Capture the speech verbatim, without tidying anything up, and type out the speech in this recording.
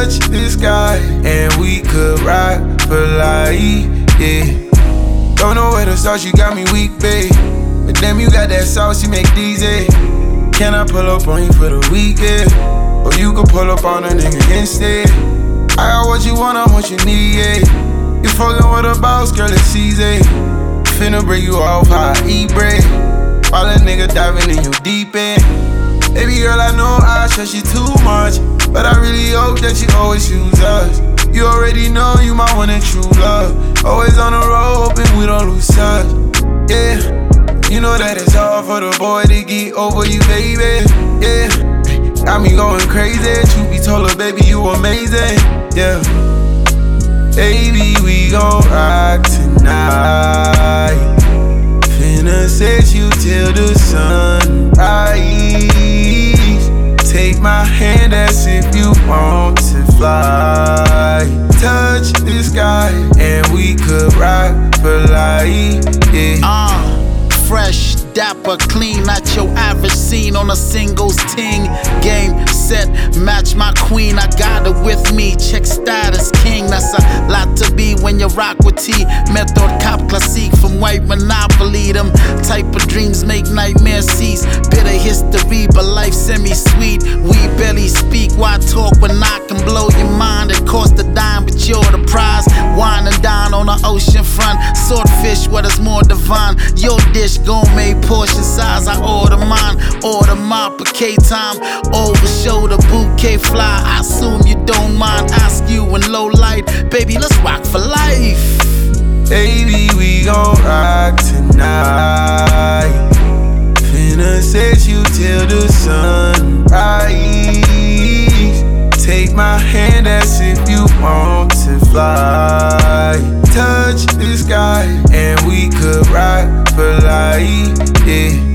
touch the sky, and we could ride for life, yeah. Don't know where to start, you got me weak, babe. But damn, you got that sauce, you make these, eh. Can I pull up on you for the weekend? Or you can pull up on a nigga instead. I got what you want, I'm what you need, yeah. You fucking with a boss, girl, it's easy. Finna break you off how I eat bread. While a nigga diving in your deep end. Baby girl, I know I trust you too much, but I really hope that you always choose us. You already know you my one and true love. Always on the road, hoping we don't lose touch. Yeah, you know that it's hard for the boy to get over you, baby. Yeah, got me going crazy. Truth be told, her, baby, you amazing. Yeah, baby, we gon' rock tonight. Finna set you till the sun rise. Take my hand as if you want to fly. Touch the sky, and we could rock for life, yeah. Uh, fresh, dapper, clean, not your average scene on a singles ting. Game, set, match my queen, I got her with me. Check status, king, that's a lot to be when you rock with T. Method cop classique from white monopoly. Them type of dreams make nightmares cease. Bitter history, but life semi-sweet. We barely speak, why talk when I can blow your mind? It cost a dime, but you're the prize. Wine and dine on the ocean front. Swordfish, what is more divine? Your dish, gourmet portion size, I order mine. Order my bouquet time. Over shoulder bouquet fly. I assume you don't mind. Ask you in low light. Baby, let's rock for life. Baby, we gon' rock tonight. Finna set you till the sun rise. Take my hand as if you want to fly. Touch the sky, and we could rock for life, yeah.